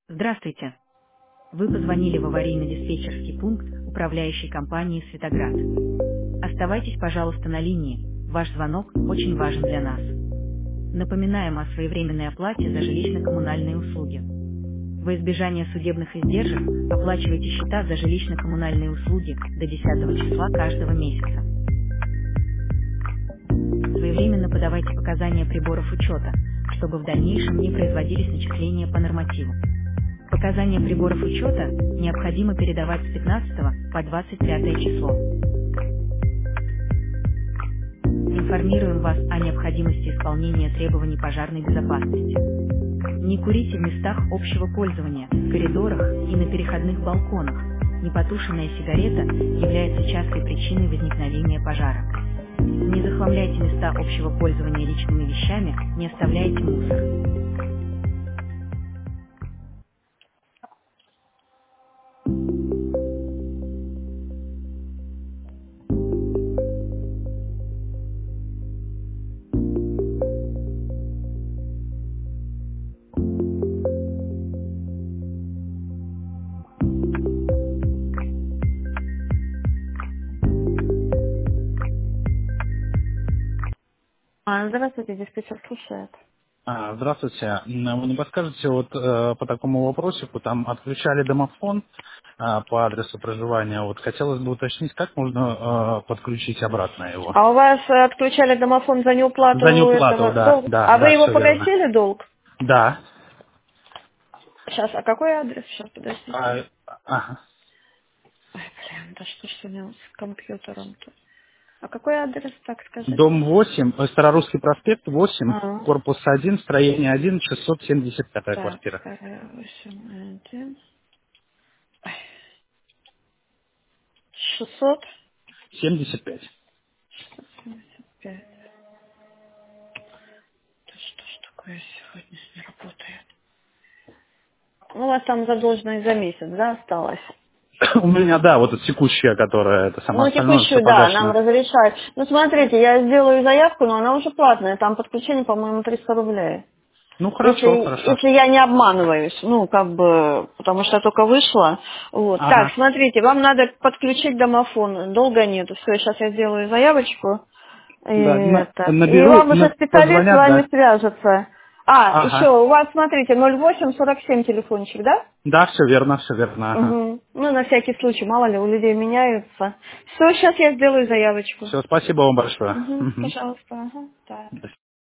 Здравствуйте. Вы позвонили в аварийно-диспетчерский пункт управляющей компании «Светоград». Оставайтесь, пожалуйста, на линии. Ваш звонок очень важен для нас. Напоминаем о своевременной оплате за жилищно-коммунальные услуги. Во избежание судебных издержек оплачивайте счета за жилищно-коммунальные услуги до 10 числа каждого месяца. Своевременно подавайте показания приборов учета, чтобы в дальнейшем не производились начисления по нормативу. Показания приборов учета необходимо передавать с 15 по 25 число. Информируем вас о необходимости исполнения требований пожарной безопасности. Не курите в местах общего пользования, в коридорах и на переходных балконах. Непотушенная сигарета является частой причиной возникновения пожара. Не захламляйте места общего пользования личными вещами, не оставляйте мусор. Здравствуйте, диспетчер слушает. Здравствуйте. Вы не подскажете, вот по такому вопросику, там отключали домофон по адресу проживания. Вот хотелось бы уточнить, как можно подключить обратно его. А у вас отключали домофон за неуплату За неуплату, этого да, долга? да, А вы да, его все верно. погасили долг? Да. Сейчас, а какой адрес? Сейчас, подождите. Ага. Ой, блин, да что ж сегодня с компьютером-то? А какой адрес, так скажите? Дом 8, Старорусский проспект 8, А, корпус 1, строение 1, 675 так, квартира. 8, 1, 600, 75. 675. Да что ж такое сегодня не работает? Ну, у вас там задолженность за месяц, да, осталось? У меня, да, вот эта текущая, которая, это самое Ну, остальное, все текущую, да, нам погашено. разрешают. Ну, смотрите, я сделаю заявку, но она уже платная. Там подключение, по-моему, 300 рублей. Ну, Если, хорошо, хорошо. если я не обманываюсь, ну, как бы, потому что я только вышла. Вот. Так, Ага. смотрите, вам надо подключить домофон. Долго нету. Все, сейчас я сделаю заявочку. Да, И наберу, вам уже специалист с позвонят, вами да. свяжется. А, еще, Ага. у вас, смотрите, 0847 телефончик, да? Да, все верно, все верно. Ага. Угу. Ну, на всякий случай, мало ли, у людей меняются. Все, сейчас я сделаю заявочку. Все, спасибо вам большое. Угу, Мгм. пожалуйста, ага, да. До